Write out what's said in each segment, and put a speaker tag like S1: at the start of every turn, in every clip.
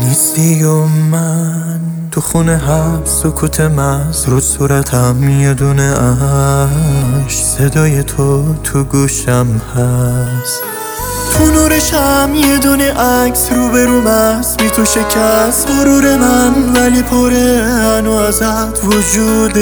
S1: نیستی و من تو خونه حبس سکوت مز رو صورتم یه دونه عشق صدای تو گوشم هست تو نورشم یه دونه عکس روبروم است بی تو شکست غرور من ولی پره هنو ازت وجود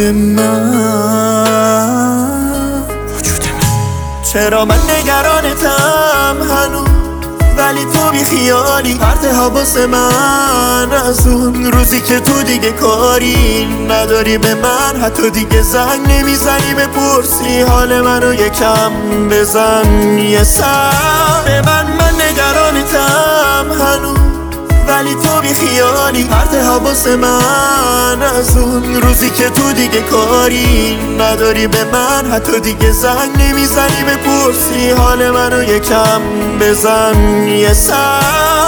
S1: من چرا من نگرانتم هنوز ولی تو بی خیالی پرت حواس من از اون روزی که تو دیگه کاری نداری به من حتی دیگه زنگ نمیزنی بپرسی حال منو یکم بزن یه سر به من نگرانتم هنوز ولی تو بی خیالی پرت حواس من از اون روزی که تو دیگه کاری نداری به من حتی دیگه زنگ نمیزنی بپرسی حال منو یکم بزن یه سر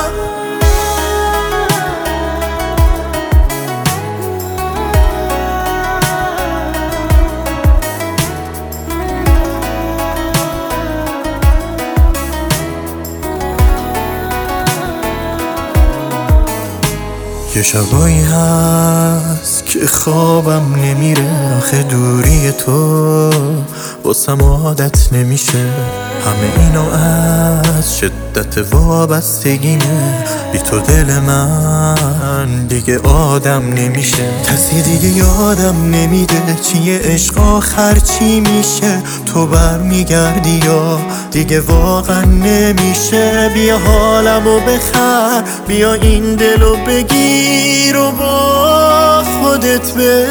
S1: یه شبایی هست که خوابم نمیره آخه دوری تو واسم عادت نمیشه همه اینو از شدت وابستگیمه بی تو دل من دیگه آدم نمیشه کسی دیگه یادم نمیده چیه عشق آخر چی میشه تو برمیگردی یا دیگه واقعا نمیشه بیا حالمو بخر بیا این دلو بگیر و با خودت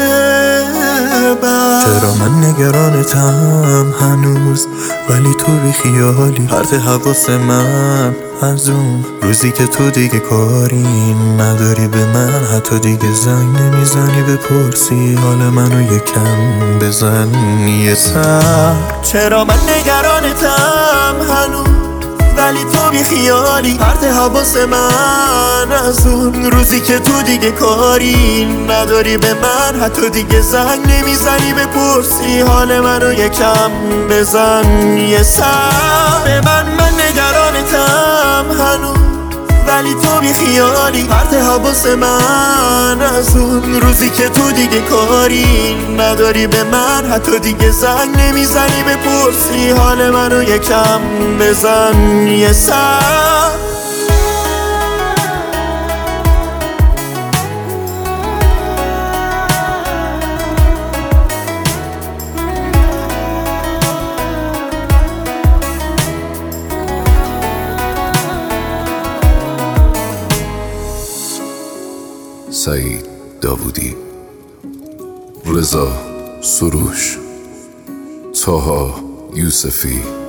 S1: ببر چرا من نگرانتم هنوز ولی تو بی خیالی پرت حواس من از اون روزی که تو دیگه کاری نداری به من حتی دیگه زنگ نمیزنی بپرسی حال منو یکم بزن یه سر چرا من نگرانتم هنوز ولی تو بی خیالی پرت حواس من از اون روزی که تو دیگه کاری نداری به من حتی دیگه زنگ نمیزنی بپرسی حال منو یکم بزن یه سر به من نگرانتم هنوز ولی تو بی خیالی پرت حواس من از اون روزی که تو دیگه کاری نداری به من حتی دیگه زنگ نمیزنی بپرسی حال منو یکم بزن یه سر
S2: سعید داوودی، رضا سروش، طاها یوسفی